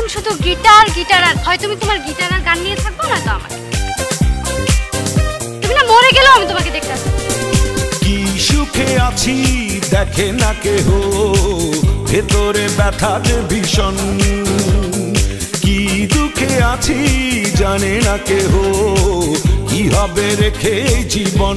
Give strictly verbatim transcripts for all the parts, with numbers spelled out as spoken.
শুধু guitar guitar আর হয় তুমি তোমার গিটার আর গান নিয়ে থাকবো না তো আমার তুমি না মরে গেলেও আমি তোমাকে দেখতে আসবো। কি সুখে আছি দেখে না কেহ, ভেতরে ব্যথা যে ভীষণ। কি দুঃখে আছি জানে না কেহ, কি হবে রেখে জীবন।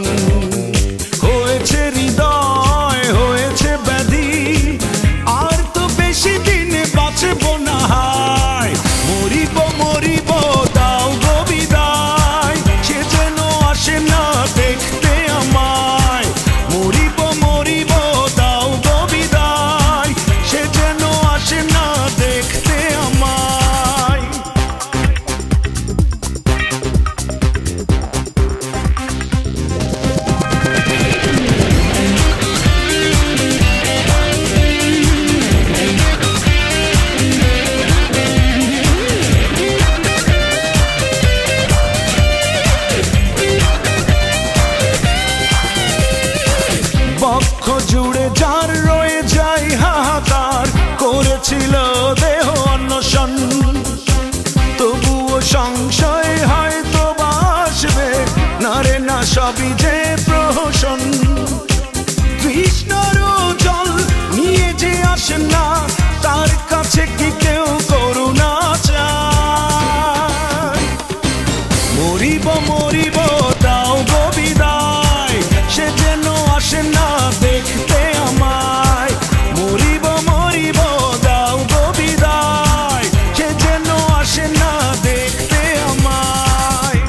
হয়েছে হৃদয় হয়েছে ব্যাধি, আর তো বেশি দিন বাঁচব না। হায় মরিব মরিব দাও গো বিদায়, সে যেন আসে না দেখতে আমায়। মরিব মরিব দাও গো বিদায়, সে যেন আসে না দেখতে আমায়। বক্ষ জুড়ে যার রয়ে যাই হাহাকার, করেছিল দেহ অন্বেষণ। তবুও সংশয় হয়তো বাসবে না রে না, সবই যে প্রহসন। কৃষ্ণর জল নিয়ে যে আসে না, তার কাছে কি কেউ করুণা চায়? মরিব মরিব দাও গো বিদায়, সে যেন আসে না দেখতে আমায়। মরিব মরিব দাও গো বিদায়, সে যেন আসে না দেখতে আমায়।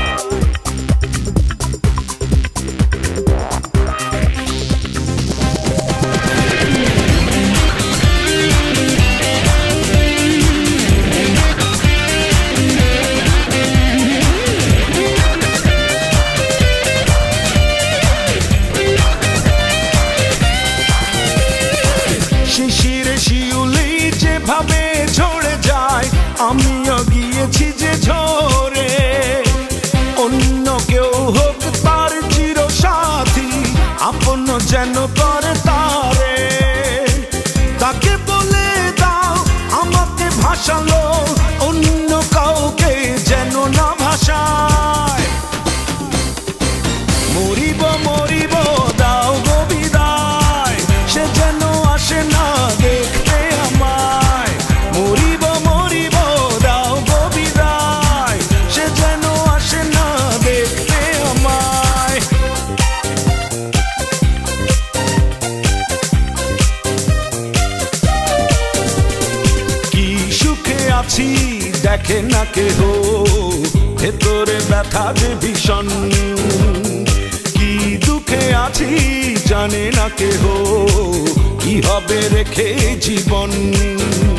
শিশিরে শিউলি যেভাবে ঝরে যায়, আমিও গিয়েছি যে ঝরে। অন্য কেউ হোক তার চির সাথী, আপন যেন করে তারে। তাকে বলে দাও আমাকে ভাসালো, অন্য কাউকে যেন না ভাসায়। মরিব মরিব দাও গো বিদায়, সে যেন আসে না দেখতে আমায়। মরিব মরিব দাও গো বিদায়, সে যেন আসে না দেখতে আমায়। কি সুখে আছি দেখে না কেহ, ভেতরে ব্যথা যে ভীষণ। কি দুঃখে আছি জানে না কেহ, কি হবে রেখে জীবন।